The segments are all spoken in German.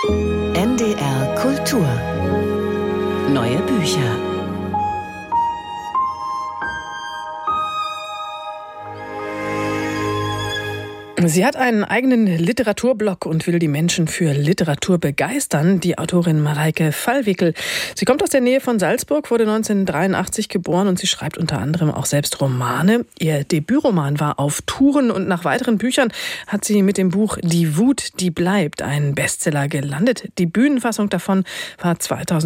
NDR Kultur. Neue Bücher. Sie hat einen eigenen Literaturblog und will die Menschen für Literatur begeistern, die Autorin Mareike Fallwickel. Sie kommt aus der Nähe von Salzburg, wurde 1983 geboren und sie schreibt unter anderem auch selbst Romane. Ihr Debütroman war Auf Touren und nach weiteren Büchern hat sie mit dem Buch Die Wut, die bleibt einen Bestseller gelandet. Die Bühnenfassung davon war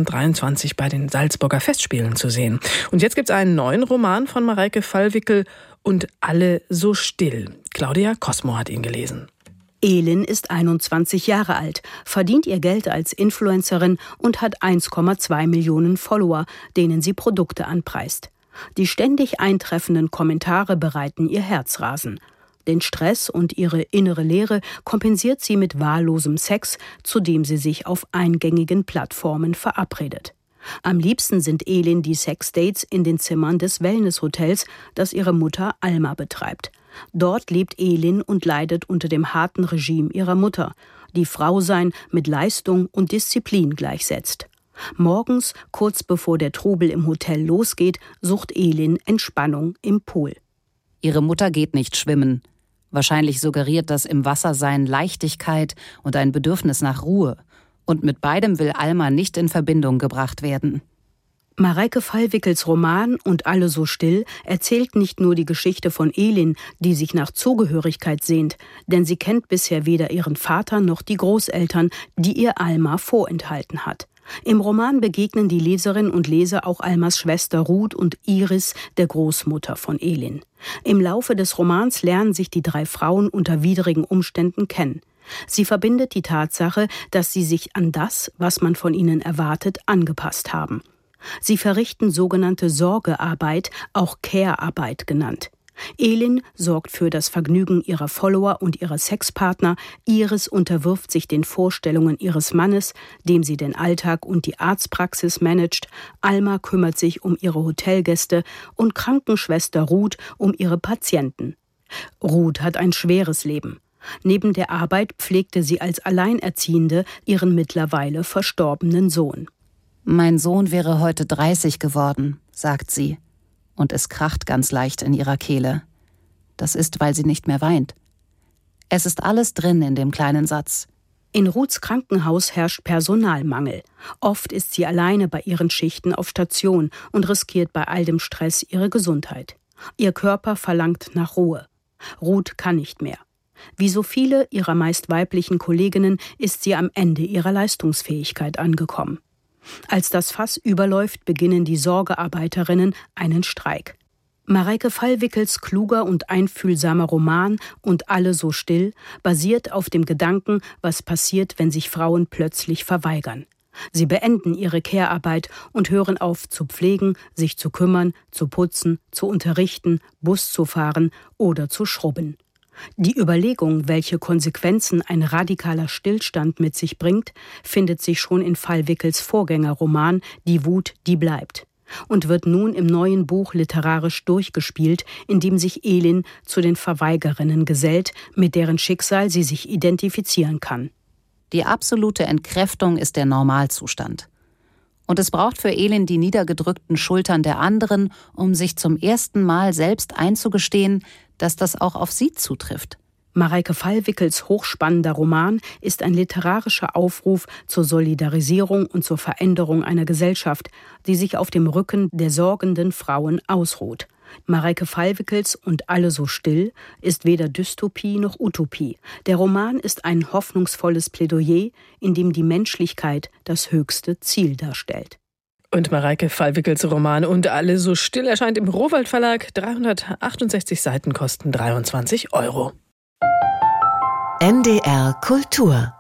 2023 bei den Salzburger Festspielen zu sehen. Und jetzt gibt es einen neuen Roman von Mareike Fallwickel, Und alle so still. Claudia Cosmo hat ihn gelesen. Elin ist 21 Jahre alt, verdient ihr Geld als Influencerin und hat 1,2 Millionen Follower, denen sie Produkte anpreist. Die ständig eintreffenden Kommentare bereiten ihr Herzrasen. Den Stress und ihre innere Leere kompensiert sie mit wahllosem Sex, zu dem sie sich auf eingängigen Plattformen verabredet. Am liebsten sind Elin die Sexdates in den Zimmern des Wellnesshotels, das ihre Mutter Alma betreibt. Dort lebt Elin und leidet unter dem harten Regime ihrer Mutter, die Frausein mit Leistung und Disziplin gleichsetzt. Morgens, kurz bevor der Trubel im Hotel losgeht, sucht Elin Entspannung im Pool. Ihre Mutter geht nicht schwimmen. Wahrscheinlich suggeriert das im Wassersein Leichtigkeit und ein Bedürfnis nach Ruhe. Und mit beidem will Alma nicht in Verbindung gebracht werden. Mareike Fallwickels Roman Und alle so still erzählt nicht nur die Geschichte von Elin, die sich nach Zugehörigkeit sehnt, denn sie kennt bisher weder ihren Vater noch die Großeltern, die ihr Alma vorenthalten hat. Im Roman begegnen die Leserinnen und Leser auch Almas Schwester Ruth und Iris, der Großmutter von Elin. Im Laufe des Romans lernen sich die drei Frauen unter widrigen Umständen kennen. Sie verbindet die Tatsache, dass sie sich an das, was man von ihnen erwartet, angepasst haben. Sie verrichten sogenannte Sorgearbeit, auch Care-Arbeit genannt. Elin sorgt für das Vergnügen ihrer Follower und ihrer Sexpartner, Iris unterwirft sich den Vorstellungen ihres Mannes, dem sie den Alltag und die Arztpraxis managt, Alma kümmert sich um ihre Hotelgäste und Krankenschwester Ruth um ihre Patienten. Ruth hat ein schweres Leben. Neben der Arbeit pflegte sie als Alleinerziehende ihren mittlerweile verstorbenen Sohn. Mein Sohn wäre heute 30 geworden, sagt sie. Und es kracht ganz leicht in ihrer Kehle. Das ist, weil sie nicht mehr weint. Es ist alles drin in dem kleinen Satz. In Ruths Krankenhaus herrscht Personalmangel. Oft ist sie alleine bei ihren Schichten auf Station und riskiert bei all dem Stress ihre Gesundheit. Ihr Körper verlangt nach Ruhe. Ruth kann nicht mehr. Wie so viele ihrer meist weiblichen Kolleginnen ist sie am Ende ihrer Leistungsfähigkeit angekommen. Als das Fass überläuft, beginnen die Sorgearbeiterinnen einen Streik. Mareike Fallwickels kluger und einfühlsamer Roman Und alle so still basiert auf dem Gedanken, was passiert, wenn sich Frauen plötzlich verweigern. Sie beenden ihre Care-Arbeit und hören auf zu pflegen, sich zu kümmern, zu putzen, zu unterrichten, Bus zu fahren oder zu schrubben. Die Überlegung, welche Konsequenzen ein radikaler Stillstand mit sich bringt, findet sich schon in Fallwickels Vorgängerroman Die Wut, die bleibt und wird nun im neuen Buch literarisch durchgespielt, in dem sich Elin zu den Verweigerinnen gesellt, mit deren Schicksal sie sich identifizieren kann. Die absolute Entkräftung ist der Normalzustand. Und es braucht für Elin die niedergedrückten Schultern der anderen, um sich zum ersten Mal selbst einzugestehen, dass das auch auf sie zutrifft. Mareike Fallwickels hochspannender Roman ist ein literarischer Aufruf zur Solidarisierung und zur Veränderung einer Gesellschaft, die sich auf dem Rücken der sorgenden Frauen ausruht. Mareike Fallwickels Und alle so still ist weder Dystopie noch Utopie. Der Roman ist ein hoffnungsvolles Plädoyer, in dem die Menschlichkeit das höchste Ziel darstellt. Und Mareike Fallwickels Roman Und alle so still erscheint im Rowohlt Verlag. 368 Seiten kosten 23 €. NDR Kultur